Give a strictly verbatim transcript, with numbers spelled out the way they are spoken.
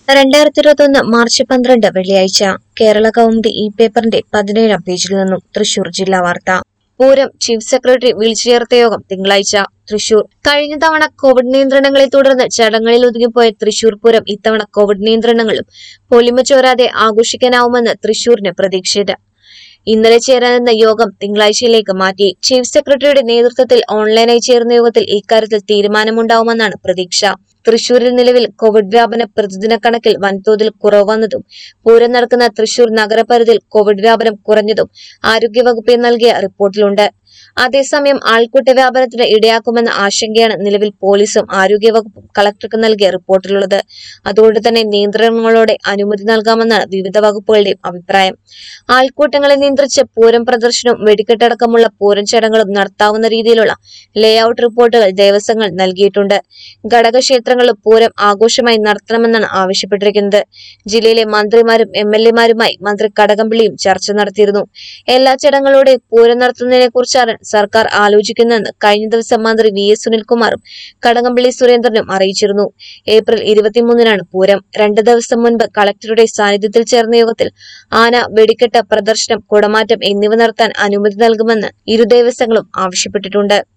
രണ്ടായിരത്തി ഇരുപത്തി ഒന്ന് മാർച്ച് പന്ത്രണ്ട് വെള്ളിയാഴ്ച കേരള കൗമുദി ഈ പേപ്പറിന്റെ പതിനേഴാം പേജിൽ നിന്നും തൃശൂർ ജില്ലാ വാർത്ത. പൂരം ചീഫ് സെക്രട്ടറി വിളിച്ചു ചേർത്ത യോഗം തിങ്കളാഴ്ച. തൃശൂർ. കഴിഞ്ഞ തവണ കോവിഡ് നിയന്ത്രണങ്ങളെ തുടർന്ന് ചടങ്ങുകളിൽ ഒതുങ്ങിപ്പോയ തൃശൂർ പൂരം ഇത്തവണ കോവിഡ് നിയന്ത്രണങ്ങളും പൊലിമ ചോരാതെ ആഘോഷിക്കാനാവുമെന്ന് തൃശൂരിന് പ്രതീക്ഷയില്ല. ഇന്നലെ ചേരാനിരുന്ന യോഗം തിങ്കളാഴ്ചയിലേക്ക് മാറ്റി. ചീഫ് സെക്രട്ടറിയുടെ നേതൃത്വത്തിൽ ഓൺലൈനായി ചേർന്ന യോഗത്തിൽ ഇക്കാര്യത്തിൽ തീരുമാനമുണ്ടാവുമെന്നാണ് പ്രതീക്ഷ. തൃശൂരിൽ നിലവിൽ കോവിഡ് വ്യാപന പ്രതിദിന കണക്കിൽ വൻതോതിൽ കുറവ് വന്നതും പൂരം നടക്കുന്ന തൃശൂർ നഗരപരിധിയിൽ കോവിഡ് വ്യാപനം കുറഞ്ഞതും ആരോഗ്യവകുപ്പ് നൽകിയ റിപ്പോർട്ടിലുണ്ട്. അതേസമയം ആൾക്കൂട്ട വ്യാപനത്തിന് ഇടയാക്കുമെന്ന ആശങ്കയാണ് നിലവിൽ പോലീസും ആരോഗ്യവകുപ്പും കളക്ടർക്ക് നൽകിയ റിപ്പോർട്ടിലുള്ളത്. അതുകൊണ്ട് തന്നെ നിയന്ത്രണങ്ങളോടെ അനുമതി നൽകാമെന്നാണ് വിവിധ വകുപ്പുകളുടെയും അഭിപ്രായം. ആൾക്കൂട്ടങ്ങളെ നിയന്ത്രിച്ച് പൂരം പ്രദർശനവും വെടിക്കെട്ടടക്കമുള്ള പൂരം ചടങ്ങുകളും നടത്താവുന്ന രീതിയിലുള്ള ലേഔട്ട് റിപ്പോർട്ടുകൾ ദേവസ്വങ്ങൾ നൽകിയിട്ടുണ്ട്. ഘടകക്ഷേത്രങ്ങളിലും പൂരം ആഘോഷമായി നടത്തണമെന്നാണ് ആവശ്യപ്പെട്ടിരിക്കുന്നത്. ജില്ലയിലെ മന്ത്രിമാരും എം എൽ എമാരുമായി മന്ത്രി കടകംപള്ളിയും ചർച്ച നടത്തിയിരുന്നു. എല്ലാ ചടങ്ങുകളോടെയും പൂരം നടത്തുന്നതിനെ കുറിച്ചാണ് സർക്കാർ ആലോചിക്കുന്നതെന്ന് കഴിഞ്ഞ ദിവസം മന്ത്രി വി എസ് സുനിൽകുമാറും കടകംപള്ളി സുരേന്ദ്രനും അറിയിച്ചിരുന്നു. ഏപ്രിൽ ഇരുപത്തിമൂന്നിനാണ് പൂരം. രണ്ട് ദിവസം മുൻപ് കളക്ടറുടെ സാന്നിധ്യത്തിൽ ചേർന്ന യോഗത്തിൽ ആന, വെടിക്കെട്ട്, പ്രദർശനം, കുടമാറ്റം എന്നിവ നടത്താൻ അനുമതി നൽകുമെന്ന് ഇരു ദേവസ്വങ്ങളും ആവശ്യപ്പെട്ടിട്ടുണ്ട്.